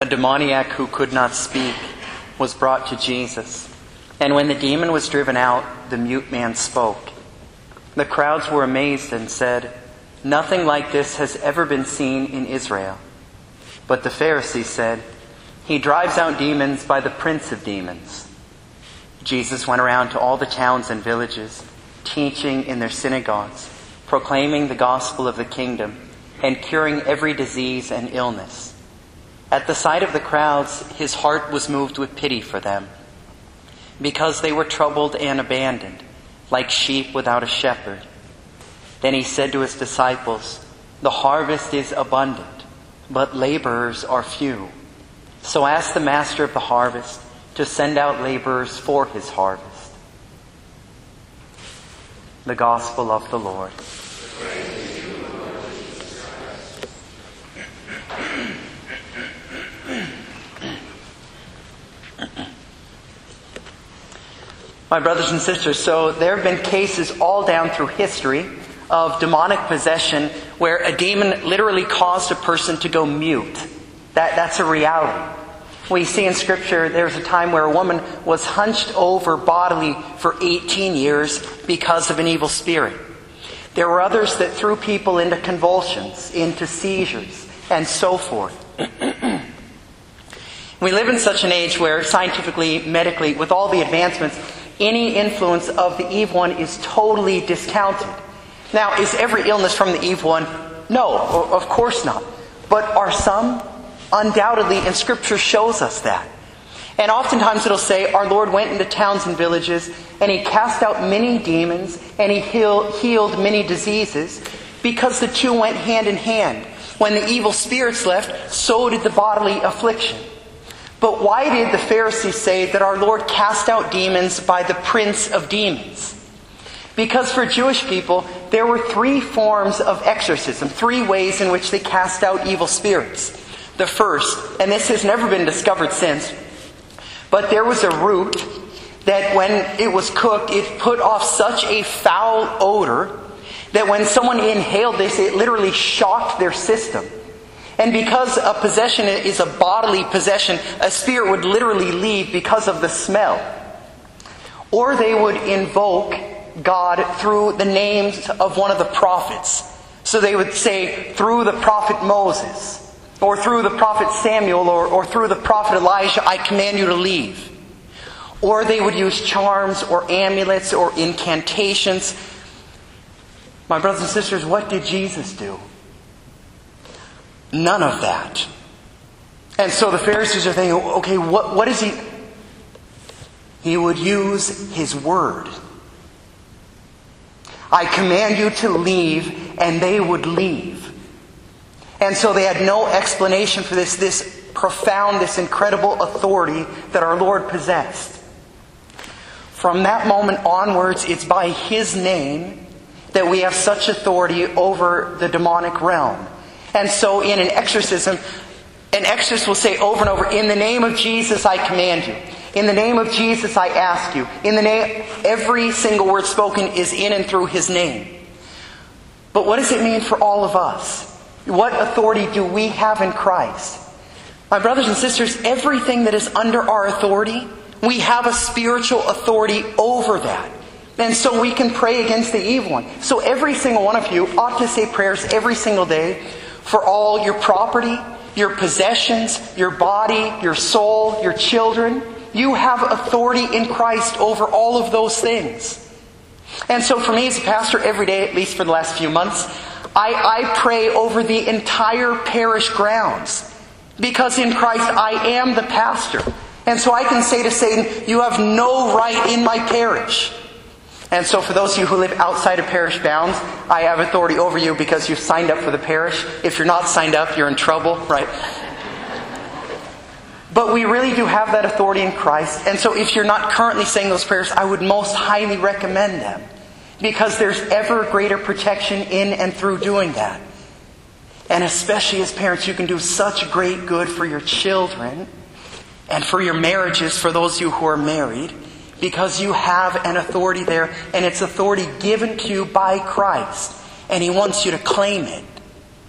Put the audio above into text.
demoniac who could not speak was brought to Jesus. And when the demon was driven out, the mute man spoke. The crowds were amazed and said, "Nothing like this has ever been seen in Israel." But the Pharisees said, "He drives out demons by the prince of demons." Jesus went around to all the towns and villages, teaching in their synagogues, proclaiming the gospel of the kingdom, and curing every disease and illness. At the sight of the crowds, his heart was moved with pity for them, because they were troubled and abandoned, like sheep without a shepherd. Then he said to his disciples, "The harvest is abundant, but laborers are few. So ask the master of the harvest to send out laborers for his harvest." The Gospel of the Lord. My brothers and sisters, so there have been cases all down through history of demonic possession where a demon literally caused a person to go mute. That's a reality. We see in Scripture there's a time where a woman was hunched over bodily for 18 years because of an evil spirit. There were others that threw people into convulsions, into seizures, and so forth. We live in such an age where scientifically, medically, with all the advancements, any influence of the evil one is totally discounted. Now, is every illness from the evil one? No, of course not. But are some? Undoubtedly, and Scripture shows us that. And oftentimes it'll say, our Lord went into towns and villages, and He cast out many demons, and He healed many diseases, because the two went hand in hand. When the evil spirits left, so did the bodily affliction. But why did the Pharisees say that our Lord cast out demons by the prince of demons? Because for Jewish people, there were three forms of exorcism, three ways in which they cast out evil spirits. The first, and this has never been discovered since, but there was a root that when it was cooked, it put off such a foul odor that when someone inhaled this, it literally shocked their system. And because a possession is a bodily possession, a spirit would literally leave because of the smell. Or they would invoke God through the names of one of the prophets. So they would say, through the prophet Moses, or through the prophet Samuel, or through the prophet Elijah, I command you to leave. Or they would use charms or amulets or incantations. My brothers and sisters, what did Jesus do? None of that. And so the Pharisees are thinking, okay, what is He? He would use His word. I command you to leave, and they would leave. And so they had no explanation for this profound, this incredible authority that our Lord possessed. From that moment onwards, it's by His name that we have such authority over the demonic realm. And so in an exorcism, an exorcist will say over and over, in the name of Jesus I command you. In the name of Jesus I ask you. In the name, every single word spoken is in and through His name. But what does it mean for all of us? What authority do we have in Christ? My brothers and sisters, everything that is under our authority, we have a spiritual authority over that. And so we can pray against the evil one. So every single one of you ought to say prayers every single day for all your property, your possessions, your body, your soul, your children. You have authority in Christ over all of those things. And so for me as a pastor, every day, at least for the last few months, I pray over the entire parish grounds. Because in Christ I am the pastor. And so I can say to Satan, you have no right in my parish. And so for those of you who live outside of parish bounds, I have authority over you because you've signed up for the parish. If you're not signed up, you're in trouble, right? But we really do have that authority in Christ. And so if you're not currently saying those prayers, I would most highly recommend them. Because there's ever greater protection in and through doing that. And especially as parents, you can do such great good for your children and for your marriages, for those of you who are married. Because you have an authority there, and it's authority given to you by Christ. And He wants you to claim it.